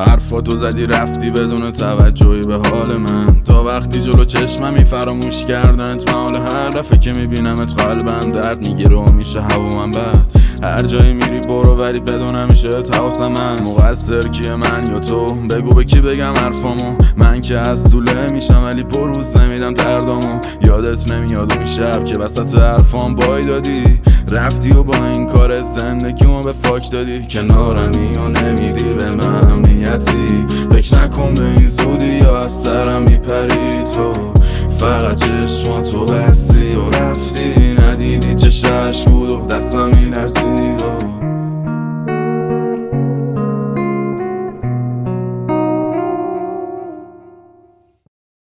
حرفاتو زدی رفتی بدون توجهی به حال من. تا وقتی جلو چشممی فراموش کردنت محال، هر دفعه که میبینمت قلبم درد میگیره و میشه هوامم بد. هر جایی میری برو ولی بدون همیشه حواسم هست. مقصر کیه من یا تو؟ بگو به کی بگم حرفامو؟ من که از طوله میشم ولی بروز نمیدم دردامو. یادت نمیاد اون شب که وسط حرفام بای دادی، رفتی و با این کار زندگیمو به فاک دادی. کنارمی و نمیدی به من امنیتی، فکر نکن به این زودی یا از سرم میپری. تو فقط چشماتو بستی و رفتی، ندیدی چه شش بود و دستم میلرزید.